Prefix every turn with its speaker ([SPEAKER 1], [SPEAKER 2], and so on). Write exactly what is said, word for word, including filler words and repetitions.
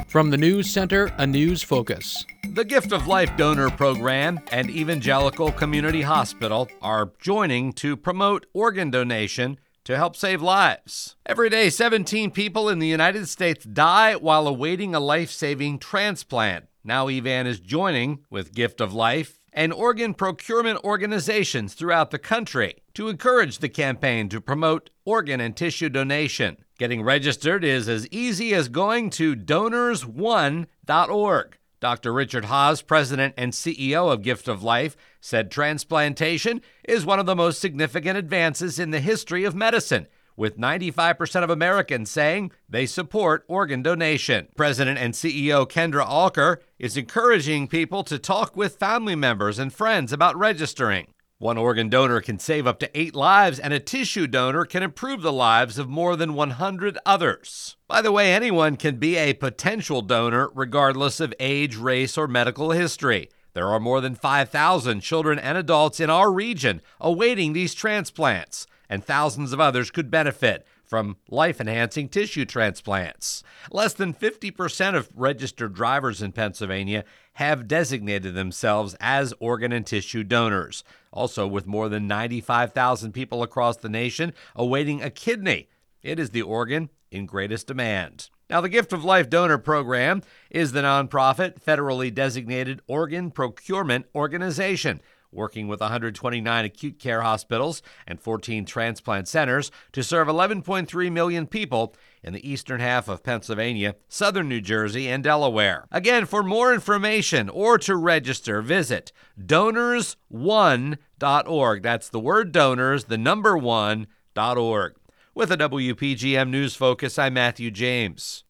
[SPEAKER 1] From the News Center, a news focus.
[SPEAKER 2] The Gift of Life Donor Program and Evangelical Community Hospital are joining to promote organ donation to help save lives. Every day, seventeen people in the United States die while awaiting a life-saving transplant. Now Evan is joining with Gift of Life and organ procurement organizations throughout the country to encourage the campaign to promote organ and tissue donation. Getting registered is as easy as going to donors one dot org. Doctor Richard Haas, president and C E O of Gift of Life, said transplantation is one of the most significant advances in the history of medicine, with ninety-five percent of Americans saying they support organ donation. President and C E O Kendra Alker is encouraging people to talk with family members and friends about registering. One organ donor can save up to eight lives, and a tissue donor can improve the lives of more than one hundred others. By the way, anyone can be a potential donor regardless of age, race, or medical history. There are more than five thousand children and adults in our region awaiting these transplants, and thousands of others could benefit from life-enhancing tissue transplants. Less than fifty percent of registered drivers in Pennsylvania have designated themselves as organ and tissue donors. Also, with more than ninety-five thousand people across the nation awaiting a kidney, it is the organ in greatest demand. Now, the Gift of Life Donor Program is the nonprofit, federally designated organ procurement organization, working with one hundred twenty-nine acute care hospitals and fourteen transplant centers to serve eleven point three million people in the eastern half of Pennsylvania, southern New Jersey, and Delaware. Again, for more information or to register, visit donors one dot org. That's the word donors, the number one dot org. With a W P G M News Focus, I'm Matthew James.